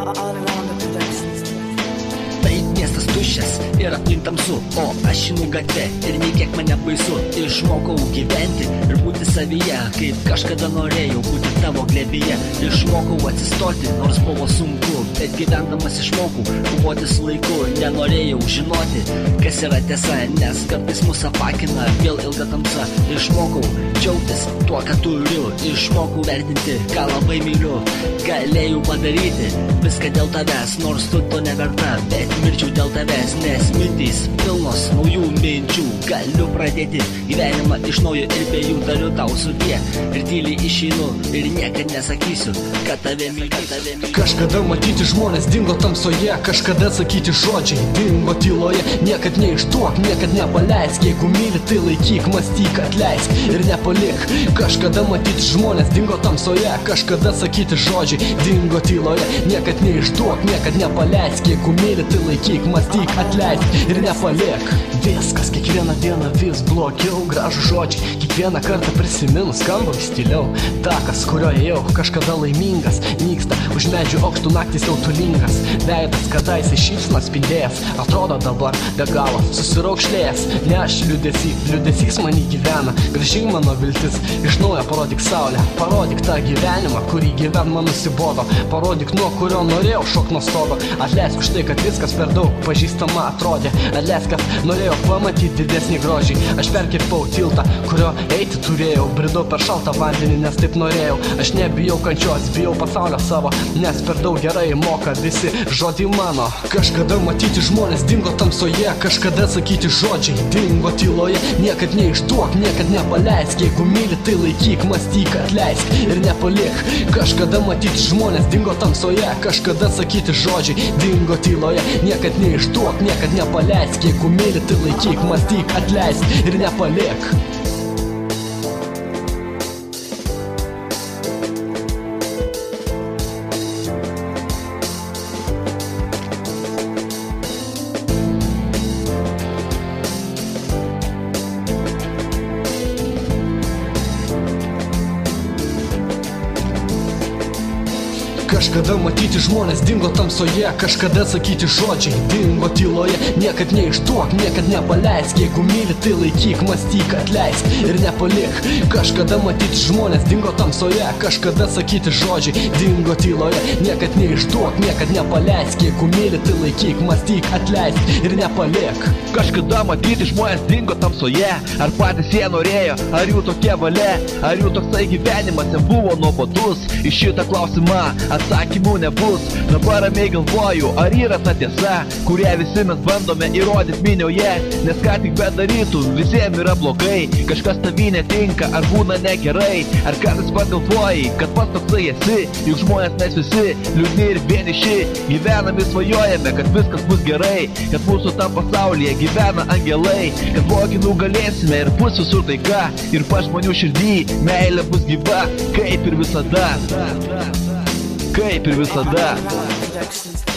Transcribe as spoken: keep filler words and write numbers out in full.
Taip miestas tuščias ir aplink tamsu, o aš einu gatve ir nei kiek man nebaisu. Išmokau gyventi ir būti savyje, kaip kažkada norėjau būti tavo glėbyje. Išmokau atsistoti, nors buvo sunku, bet gyvendamas išmokau kovoti su laiku. Nenorėjau žinoti, kas yra tiesa, nes kartais mus apakina vėl ilga tamsa. Išmokau džiaugtis tuo, ką turiu, išmokau vertinti, ką labai myliu. Galėjau padaryti viską dėl tavęs, nors tu to neverta, bet mirčiau dėl tavęs, nes mintys pilnos naujų minčių. Galiu pradėti gyvenimą iš naujo ir be jų tariu tau sudie. Ir tyliai išeinu ir niekad nesakysiu, kad tave myliu. Kažkada matyti žmonės dingo tamsoje, kažkada sakyti žodžiai dingo tyloje. Niekad neišduok, niekad nepaleisk, jeigu myli, tai laikyk, mąstyk, atleisk ir nepalik. Kažkada matyti žmonės dingo tamsoje, kažkada sakyti žodžiai dingo tyloje. Niekad neišduok, niekad nepaleisk, jeigu myli, tai laikyk, mąstyk, atleisk ir nepalik. Viskas kiekvieną dieną vis blogiau, gražų žodžiai kiekvieną kartą prisiminus skamba vis tyliau. Takas, kurio ėjau, kažkada laimingas, nyksta už medžių aukštų naktys jautulingas. Veidas kadaise šypsnas spindėjęs, atrodo dabar be galo susiraukšlėjęs. Ne aš liūdesy, liūdesys man įgyvena, grąžink mano viltis, iš naujo parodyk saulę, parodyk tą gyvenimą, kurį gyven man nusibodo, parodyk nuo kurio norėjau šok nuo stogo. Atleisk už tai, kad viskas per daug pažįstama atrodė, atleisk, kad norėjau pamatyti didesnį grožį. Aš perkirpau tiltą, kurio eiti turėjau, bridau per šaltą vandenį, nes taip norėjau. Aš nebijau kančios, bijau pasaulio savo, nes per daug gerai moka visi žodį mano. Kažkada matyti žmonės dingo tamsoje, kažkada sakyti žodžiai dingo tyloje. Niekad neišduok, niekad nepaleisk, jeigu myli, tai laikyk, mąstyk, atleisk ir nepalik. Kažkada matyti žmonės dingo tamsoje, kažkada sakyti žodžiai dingo tyloje. Niekad neišduok, niekad nepaleisk, jeigu myli, tai laikyk, mąstyk, atleisk ir nepalik. Kažkada matyti žmonės dingo tamsoje, kažkada sakyti žodžiai dingo tyloje. Niekad neišduok, niekad nepaleisk, jeigu myli, tai laikyk, mąstyk, atleisk ir nepalik. Kažkada matyti žmonės dingo tamsoje, kažkada sakyti žodžiai dingo tyloje. Niekad neišduok, niekad nepaleisk, jeigu myli, tai laikyk, mąstyk, atleisk ir nepalik. Kažkada matyti žmonės dingo tamsoje, ar patys jie norėjo, ar jų tokia valia, ar jų toksai gyvenimas jie buvo nuobodus. Į šitą klausimą atsakymų nebus. Dabar ramiai galvoju, ar yra ta tiesa, kurią visi mes bandome įrodyti minioje. Nes ką tik bedarytum, visiems yra blogai, kažkas tavy netinka, ar būna negerai. Ar kartais pagalvoji, kad pats toksai esi, juk žmonės mes visi liūdni ir vieniši. Gyvenami svajojame, kad viskas bus gerai, kad mūsų tam pasaulyje gyvena angelai, kad blogį nugalėsime ir bus visur taika, ir pa žmonių širdį meilė bus gyva, kaip ir visada. Kaip ir visada.